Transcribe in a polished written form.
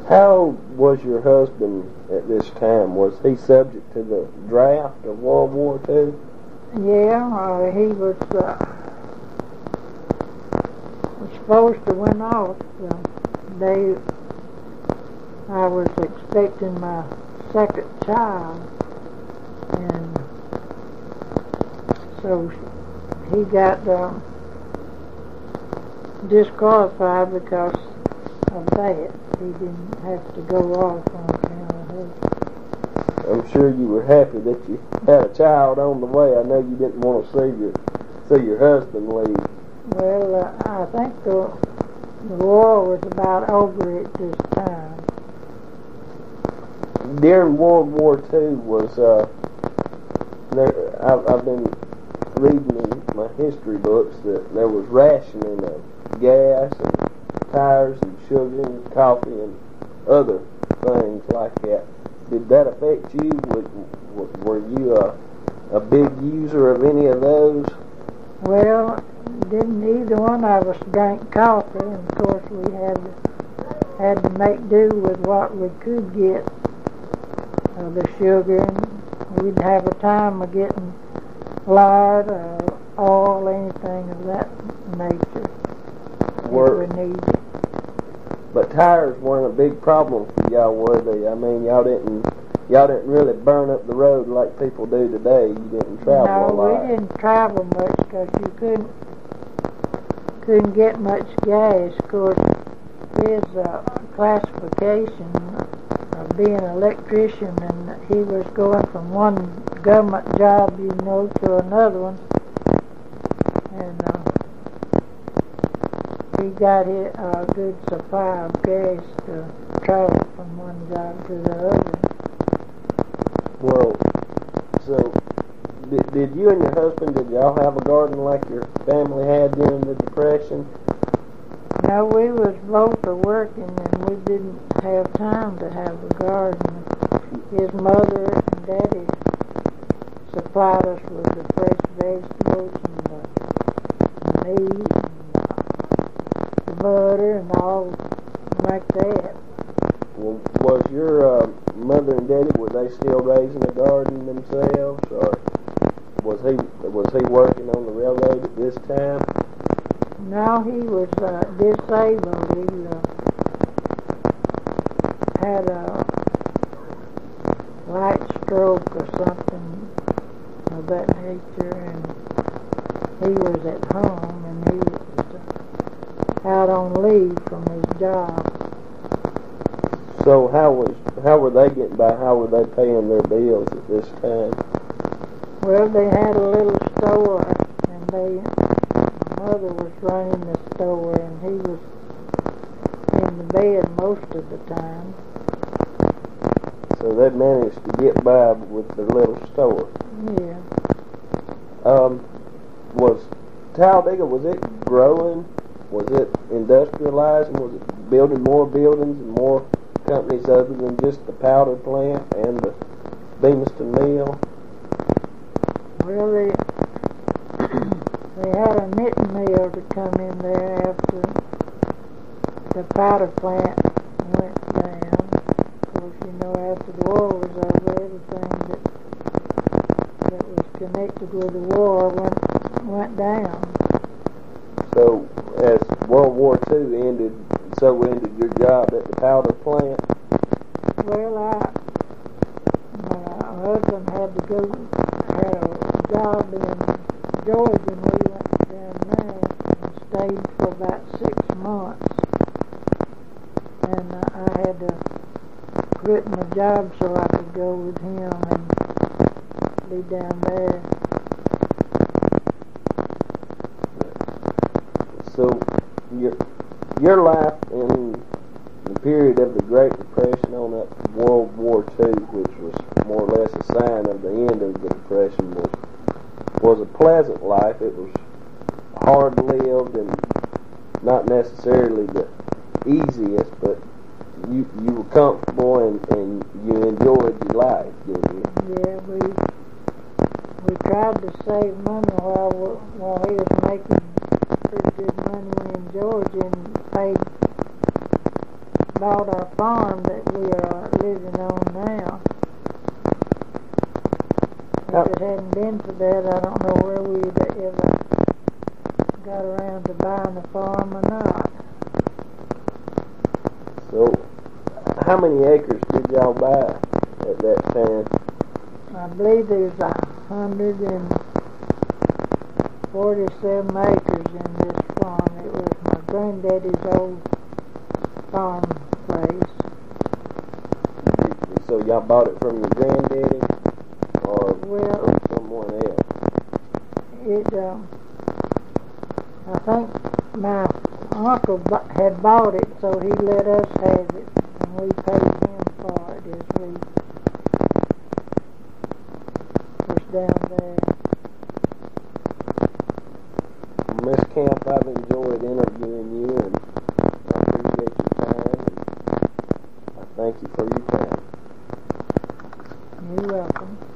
How old was your husband at this time? Was he subject to the draft of World War II? Yeah, he was supposed to went off the day I was expecting my second child, and so he got disqualified because of that. He didn't have to go off on account of her. I'm sure you were happy that you had a child on the way. I know you didn't want to see your husband leave. Well, I think the war was about over at this time. During World War II I've been reading in my history books that there was rationing of gas and tires and sugar and coffee and other things like that. Did that affect you? Were you a big user of any of those? Well, didn't either one of us drink coffee, and of course we had to make do with what we could get. The sugar, and we'd have a time of getting lard, oil, anything of that nature if we needed. But tires weren't a big problem for y'all, were they? I mean, y'all didn't really burn up the road like people do today. You didn't travel a lot. No, we didn't travel much because you couldn't get much gas. Of course, his classification of being an electrician, and he was going from one government job, to another one, and he got a good supply of gas to travel from one job to the other. Well, so did you and your husband, did y'all have a garden like your family had during the Depression? No, we was both working, and we didn't have time to have a garden. His mother and daddy supplied us with the fresh vegetables and the meat and the butter and all like that. Well, was your mother and daddy, were they still raising a garden themselves, or was he working on the railroad at this time? No, he was disabled. He had a light stroke or something of that nature, and he was at home, and he was out on leave from his job. So how were they getting by? How were they paying their bills at this time? Well, they had a little store, and my mother was running the store, and he was in the bed most of the time. So they managed to get by with their little store. Yeah. Was Talladega, was it growing? Was it industrializing? Was it building more buildings and more companies other than just the powder plant and the Bemiston mill? Well, they had a knitting mill to come in there after the powder plant went down. Of course, after the war was over, everything that was connected with the war went down. So, as World War II ended, so ended your job at the powder plant? Well, my husband had to had a job in Georgia, and we went down there and stayed for about 6 months. And I had to quit my job so I could go with him and be down there. So, your life in the period of the Great Depression on that World War II, which was more or less a sign of the end of the Depression, was a pleasant life. It was hard lived and not necessarily the easiest, but you were comfortable and you enjoyed your life, didn't you? Yeah, we tried to save money while he was making pretty good money in Georgia, and paid bought our farm that we are living on now. If it hadn't been for that, I don't know where we'd ever got around to buying a farm or not. So, how many acres did y'all buy at that time? I believe there's 147 acres in this farm. It was my granddaddy's old farm place. So y'all bought it from your granddaddy, or Well, from someone else? I think my uncle had bought it, so he let us have it, and we paid him for it as we was down there. Miss Camp, I've enjoyed interviewing you, and I appreciate your time, and I thank you for your time. You're welcome.